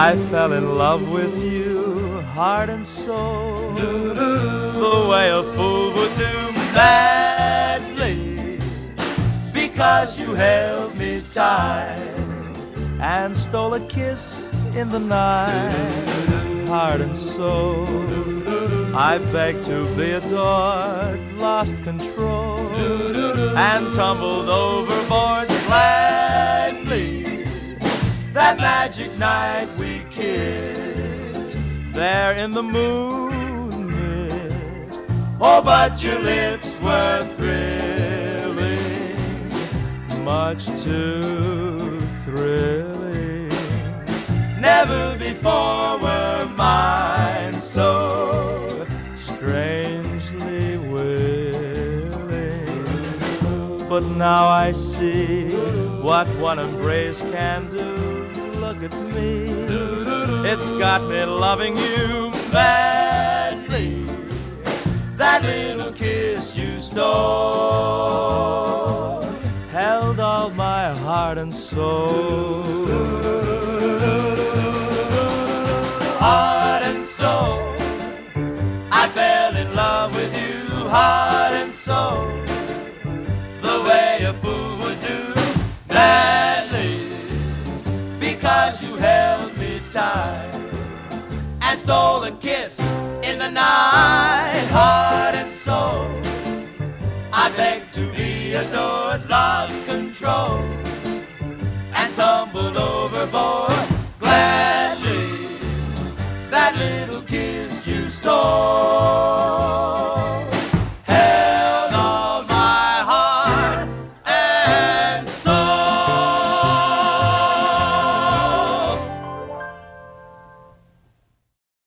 I fell in love with you, heart and soul, the way a fool would do madly, because you held me tight and stole a kiss in the night, heart and soul. I begged to be adored, lost control, and tumbled overboard gladly. That magic night we kissed, there in the moon mist. Oh, but your lips were thrilling, much too thrilling. Never before were mine so strangely willing. But now I see what one embrace can do. Look at me, it's got me loving you madly. That little kiss you stole held all my heart and soul. Heart and soul, I fell in love with you, heart and soul, the way a fool would do gladly, because you held me tight and stole a kiss in the night. Heart and soul, I begged to be adored, lost control, and tumbled overboard. That little kiss you stole